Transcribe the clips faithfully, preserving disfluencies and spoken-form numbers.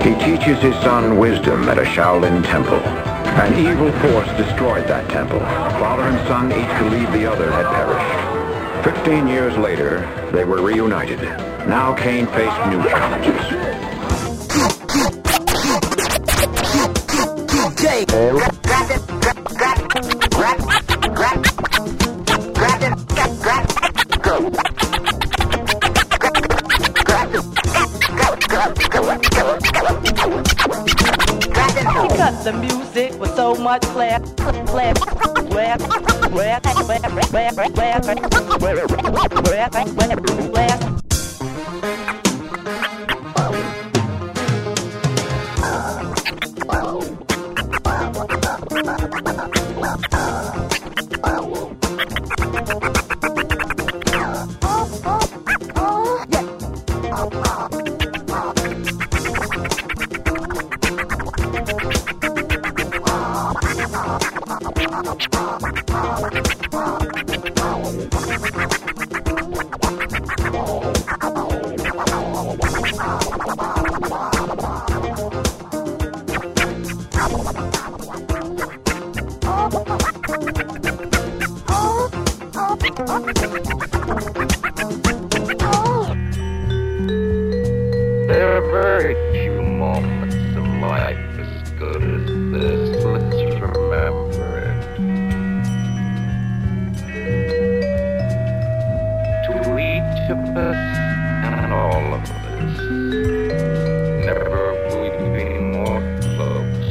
He teaches his son wisdom at a Shaolin temple. An evil force destroyed that temple. Father and son, each believed the other had perished. Fifteen years later, they were reunited. Now Caine faced new challenges. Because the music was so much flair, flair, flair, flair, flair, flair. There are very few moments in life as good as this. Let's remember it. To each of us and all of us, never will we be more close.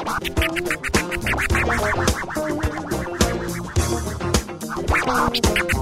Bye.